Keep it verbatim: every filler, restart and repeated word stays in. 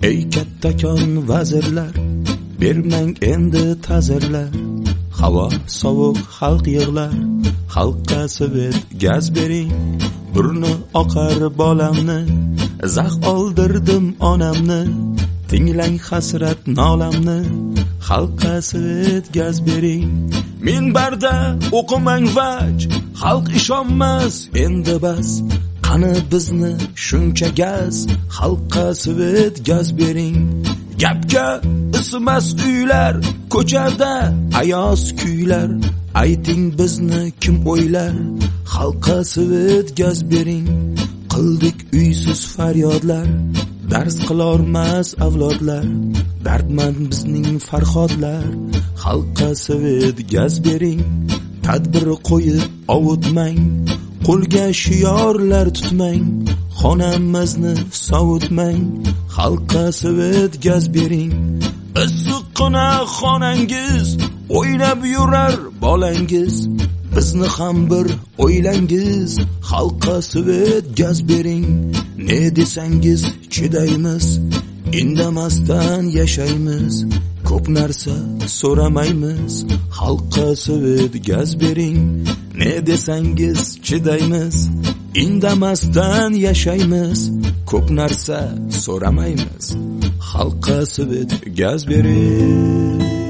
ey kattakon vazirlar, bermang endi ta'zirlar. Havo sovuq, xalq yig'lar, xalqqa svet gaz bering. Burni oqar bolamni, zax oldirdim onamni. Tinglang hasrat nolamni, xalqqa svet gaz bering. Minbarda o'qimang vaj, xalq ishonmas endi bas. Qani bizni shuncha gaz, xalqqa svet gaz bering. Gapga ismas uylar, ko'chada ayoz kuylar. Ayting bizni kim o'ylar, xalqqa svet gaz bering. Qildik uysiz faryodlar, dars qilormas avlodlar. Dardmand bizning farhodlar, xalqqa svet gaz bering. Tadbir qo'yib ovutmang, qo'lga shiyorlar tutmang. Xonamizni sovutmang, xalqqa svet gaz bering. Issiqqina xonangiz, o'ynab yurar bolangiz. Bizni ham bir o'ylangiz, xalqqa svet gaz bering. Ne desangiz chidaymiz, indamasdan yashaymiz. Ko'p narsa so'ramaymiz, xalqqa svet gaz bering. Ne desangiz chidaymiz, indamasdan yashaymiz. Ko'p narsa so'ramaymiz, xalqqa svet gaz bering.